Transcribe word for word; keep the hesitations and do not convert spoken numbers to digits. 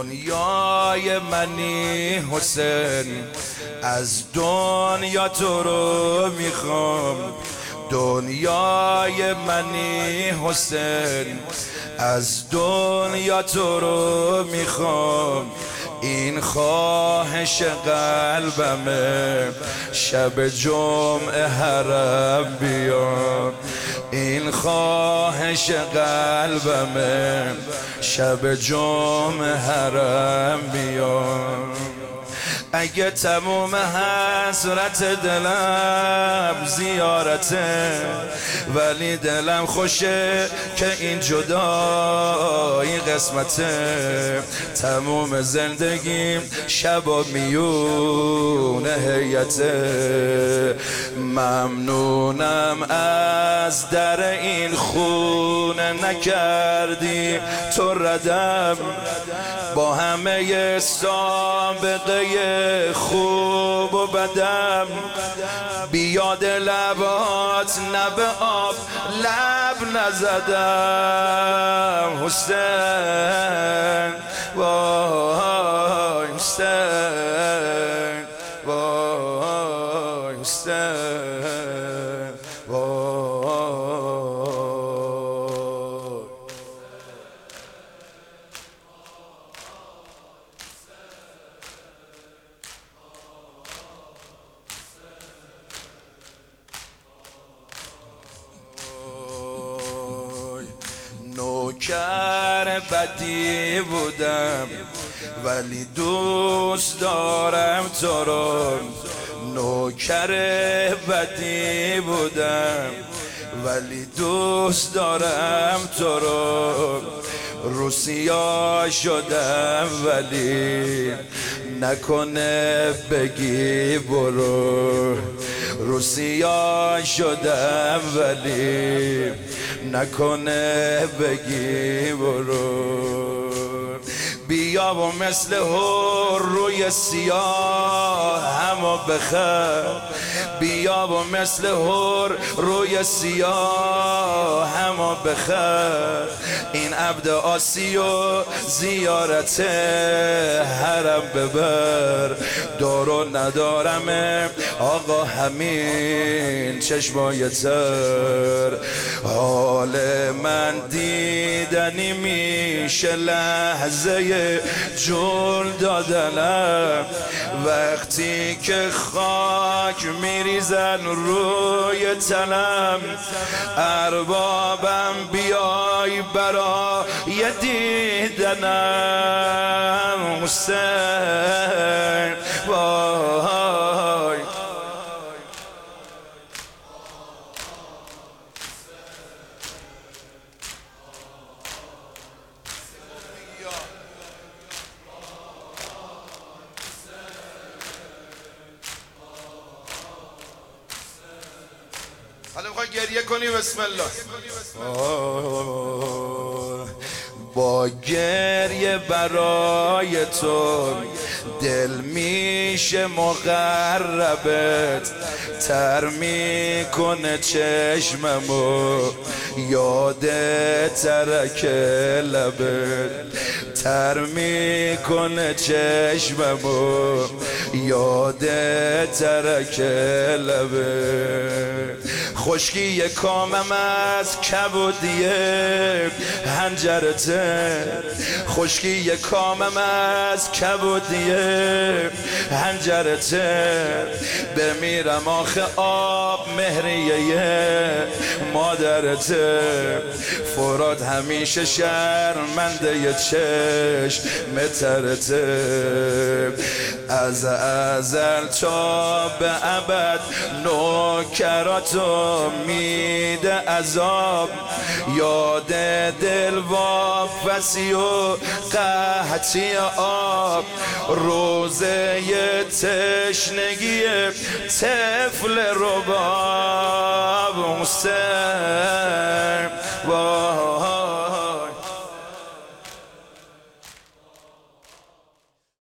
دنیای منی حسین، از دنیا تو رو میخوام. دنیای منی حسین، از دنیا تو رو میخوام. این خواهش قلبمه، شب جمعه حرم بیام. این خواهش قلبمه، شب جمعه حرم بیام. اگه تموم حسرت دلم زیارته، ولی دلم خوشه که این جدایی قسمته. تموم زندگیم شب و میونه هیته. ممنونم از در این خونه نکردی تو ردم، با همه سابقه خوب و بدم. بیاد لبات نب آب لب نزدم. حسین وای حسین وای حسین وای. نوکر بدی بودم ولی دوست دارم تو رو. نوکر بدی بودم ولی دوست دارم تو رو. روسیا شدم ولی نکنه بگی برو. روسیا شدم ولی نکنه بگی برو. بیا و مثل هر روی سیاه همو بخر. بیا و مثل هر روی سیاه همو بخر. این عبد آسی و زیارت حرم ببر. دارو ندارم آقا همین چشمای تر. حال من دیدنی میشه لحظه جول دادنم. وقتی که خاک میریزن روی تنم. اربابم بیای برای دیدنم. حسین وای. حالا میخوای گریه کنی؟ بسم الله. با گریه برای تو دل میشه مقربت. تر میکنه چشممو یاد ترک لبت. تر میکنه چشممو یاد ترک لبت. خشکی کامم از کبودیه هنجرته. خشکی کامم از کبودیه هنجرته. بمیرم آخه آب مهریه مادرته. فراد همیشه شرمنده چشم مترته. از ازل تا به ابد نوکراتو میده عذاب. یاد دل واپسی و قحطی آب. روزه تشنگی طفل رباب. حسین